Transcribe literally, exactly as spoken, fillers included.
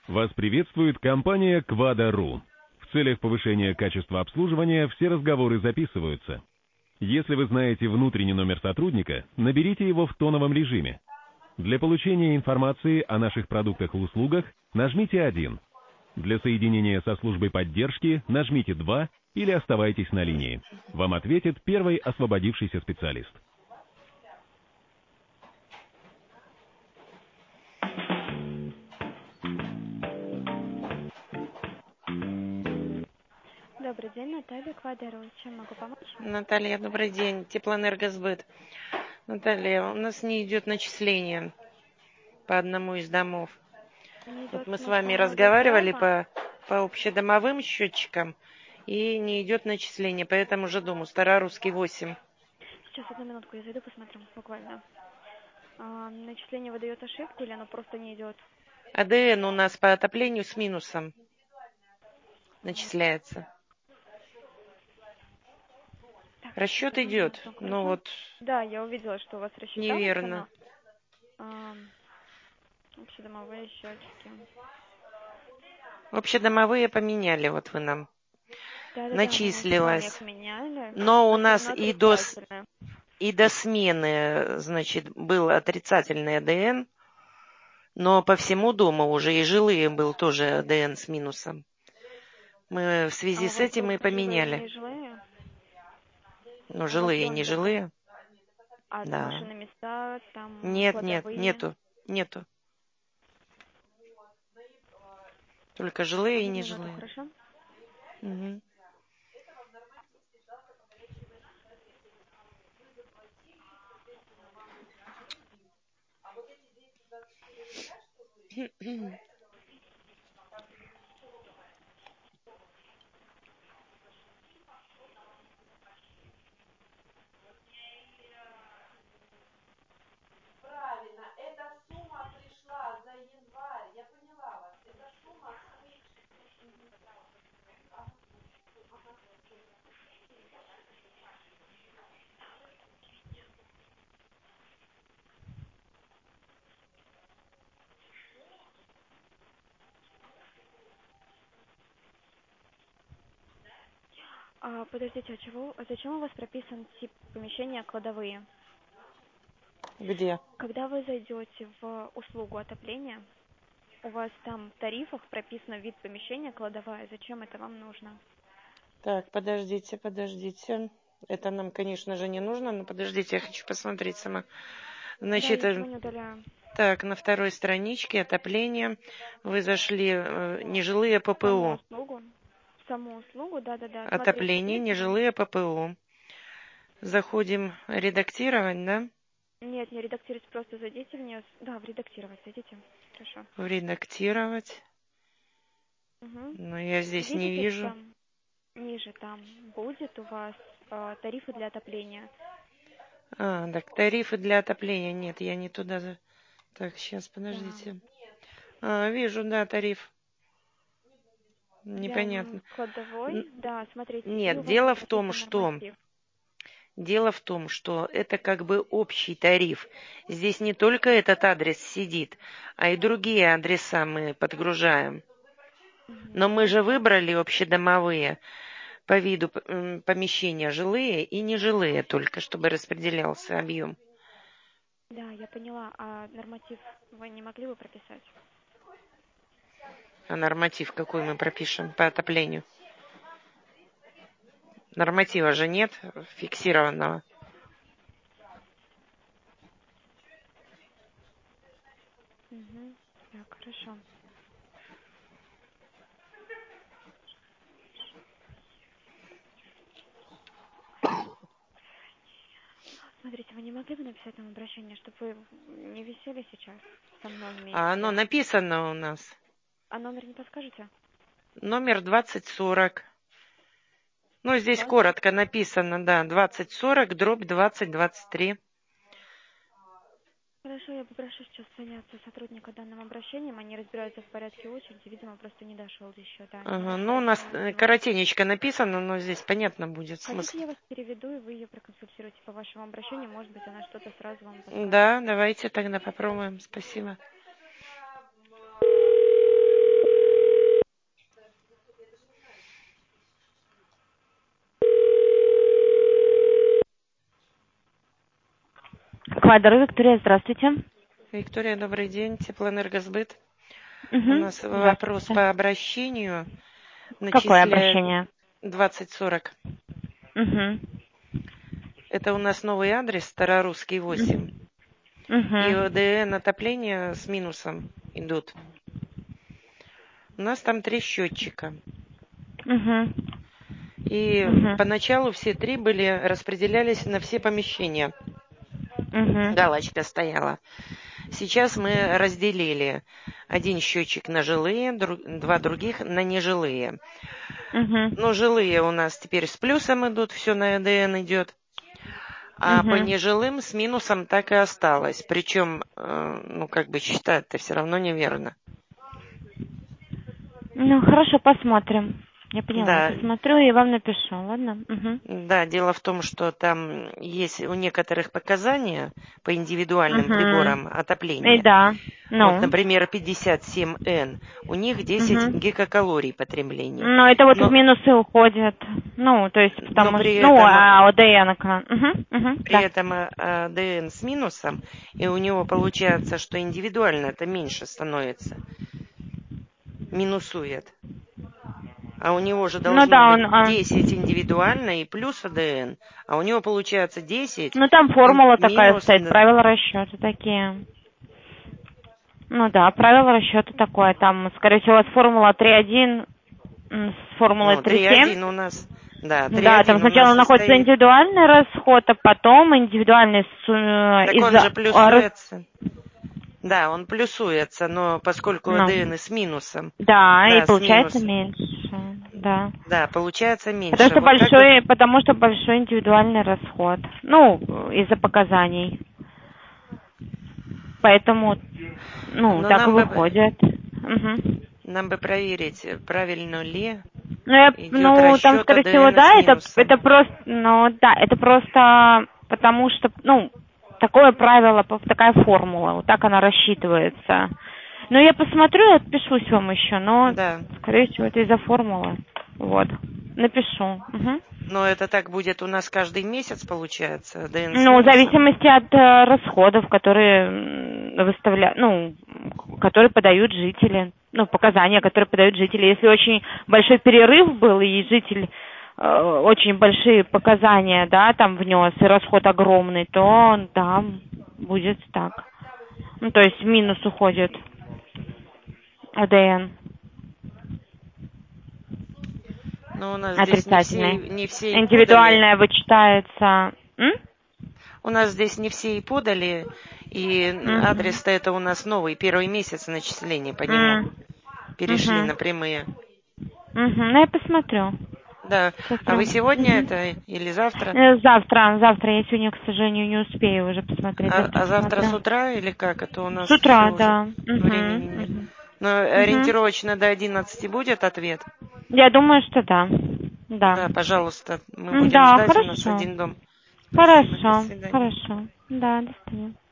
Вас приветствует компания Quad.ru. В целях повышения качества обслуживания все разговоры записываются. Если вы знаете внутренний номер сотрудника, наберите его в тоновом режиме. Для получения информации о наших продуктах и услугах нажмите один. Для соединения со службой поддержки нажмите два или оставайтесь на линии. Вам ответит первый освободившийся специалист. Добрый день, Наталья Quad.ru. Чем могу помочь? Наталья, добрый день. Теплоэнергосбыт. Наталья, у нас не идет начисление по одному из домов. Не Вот идет, мы в с смысле, вами оно разговаривали заблокировано? по, по общедомовым счетчикам, и не идет начисление по этому же дому. Старорусский восемь. Сейчас, одну минутку, я зайду, посмотрю, буквально. А, начисление выдает ошибку или оно просто не идет? АДН у нас по отоплению с минусом начисляется. Так, сейчас, Расчет одну идет, минуту, но хорошо? вот Да, я увидела, что у вас рассчиталось неверно. оно. А, общедомовые счетчики. Общедомовые поменяли, вот вы нам. Да-да-да, мы вместе с вами их Начислилось. меняли, Но у но все нас равно и до, отрицательное. и до смены, значит, был отрицательный АДН, но по всему дому уже и жилые был тоже АДН с минусом. Мы в А связи у с вас этим и просто жилые и поменяли. нежилые? Ну, У вас жилые и доме дома? нежилые, А да. машины места, там Нет, нет, кладовые? нету, нету. Только жилые и Одну минуту, нежилые. хорошо? Угу. Правильно, эта сумма пришла за январь. Я поняла вас. Эта сумма свыше. А, подождите, а чего, а зачем у вас прописан тип помещения кладовые? Где? Когда вы зайдете в услугу отопления, у вас там в тарифах прописано вид помещения кладовая. Зачем это вам нужно? Так, подождите, подождите. Это нам, конечно же, не нужно, но подождите, я хочу посмотреть сама. Да, Значит, ничего э, не удаляю. так, на второй страничке отопление. Вы зашли э, нежилые Саму ППУ. услугу. Саму услугу, да-да-да. Смотрите, Отопление, видите там? нежилые ППУ. Заходим редактировать, да? Нет, не редактировать, просто зайдите в нее. Да, в редактировать зайдите. Хорошо. В редактировать. Угу. Но я здесь не Видите вижу. там, ниже там будет у вас э, тарифы для отопления. А, так, тарифы для отопления. Нет, я не туда. за- Так, сейчас, Да. подождите. А, вижу, да, тариф. Для м, Непонятно. Н- кладовой, да, смотрите, и у Нет, вас дело там в том, прописан что норматив. Дело в том, что это как бы общий тариф. Здесь не только этот адрес сидит, а и другие адреса мы подгружаем. Но мы Мгм. же выбрали общедомовые по виду м, помещения, жилые и нежилые только, чтобы распределялся объем. Да, я поняла. А норматив вы не могли бы прописать? А норматив какой мы пропишем по отоплению? Норматива же нет фиксированного. Угу. Так, хорошо. Смотрите, вы не могли бы написать нам обращение, чтобы вы не висели сейчас со мной А оно вместе? написано у нас. А номер не подскажете? Номер двадцать сорок. Ну, здесь двадцать. коротко написано, да, двадцать сорок, дробь двадцать двадцать три. Хорошо, я попрошу сейчас заняться сотрудника данным обращением. Они разбираются в порядке очереди. Видимо, просто не дошел еще до них. Ага, ну, у нас Поэтому э, я вас... коротенечко написано, но здесь понятно будет Хотите, смысл. я вас переведу, и вы ее проконсультируете по вашему обращению. Может быть, она что-то сразу вам подскажет. Да, давайте тогда попробуем. Спасибо. Квадру, Виктория, здравствуйте. Виктория, добрый день. Теплоэнергосбыт. Угу. У нас вопрос по обращению. Какое обращение? двадцать сорок. Угу. Это у нас новый адрес, Старорусский восемь. Угу. И ОДН отопление с минусом идут. У нас там три счетчика. Угу. И угу. поначалу все три были, распределялись на все помещения. Угу. Галочка стояла. Сейчас мы разделили один счетчик на жилые, друг, два других на нежилые. Угу. Но жилые у нас теперь с плюсом идут, все на ЭДН идет. А угу. по нежилым с минусом так и осталось. Причем, э, ну, как бы считать-то все равно неверно. Ну, хорошо, посмотрим. Я поняла, Да. посмотрю и вам напишу, ладно? Угу. Да, дело в том, что там есть у некоторых показания по индивидуальным угу. приборам отопления. И да. Ну. Вот, например, пятьдесят семь эн. У них десять угу. гигакалорий потребления. Ну, это вот Но... в минусы уходят. Ну, то есть, потому Но что... при Ну, этом... а ОДН-ка. Угу. Угу. При Да. этом АДН с минусом, и у него получается, что индивидуально это меньше становится. Минусует. А у него же должно ну, да, быть он, а... десять индивидуально и плюс АДН. А у него получается десять. Ну, там формула минус, такая стоит, правила расчета такие. Ну да, правила расчета такое. Там, скорее всего, у вас формула три один с формулой ну, три семь. три один у нас. Да, да, там сначала находится состоит... индивидуальный расход, а потом индивидуальный... Так из-за... он же плюсуется. Да, он плюсуется, но поскольку ну. АДН с минусом. Да, да и получается минусом. меньше. Да. Да, получается меньше. Потому что, вот большой, бы... потому что большой индивидуальный расход. Ну, из-за показаний. Поэтому, ну, но так и бы... выходит. Угу. Нам бы проверить, правильно ли ну, я, идет ну расчет там, скорее АДН всего, да, это, минусом. это просто, ну, да, это просто потому что, ну, такое правило, такая формула, вот так она рассчитывается. Ну, я посмотрю и отпишусь вам еще, но, да. скорее всего, это из-за формулы. Вот, напишу. Угу. Но это так будет у нас каждый месяц, получается? АДН с ну, в минусом? зависимости от э, расходов, которые выставляют, ну, которые подают жители, ну, показания, которые подают жители. Если очень большой перерыв был, и житель э, очень большие показания, да, там внес, и расход огромный, то, да, будет так. Ну, то есть в минус уходит АДН. Но у нас отрицательный. Здесь не все, не все индивидуальная вычитается. М? У нас здесь не все и подали, и угу. адрес-то это у нас новый, первый месяц начисления по нему. М. Перешли угу. на прямые. Угу. Ну, я посмотрю. Да. Завтра. А вы сегодня угу. это или завтра? Завтра, завтра. Я сегодня, к сожалению, не успею уже посмотреть. А, завтра, а завтра посмотрю. с утра или как? Это у нас с утра, все да. уже Угу. времени нет. Угу. Но ориентировочно до одиннадцати будет ответ? Я думаю, что да. Да, да пожалуйста. Мы будем да, ждать, хорошо. у нас один дом. Хорошо, Спасибо, до свидания. хорошо. Да, до свидания.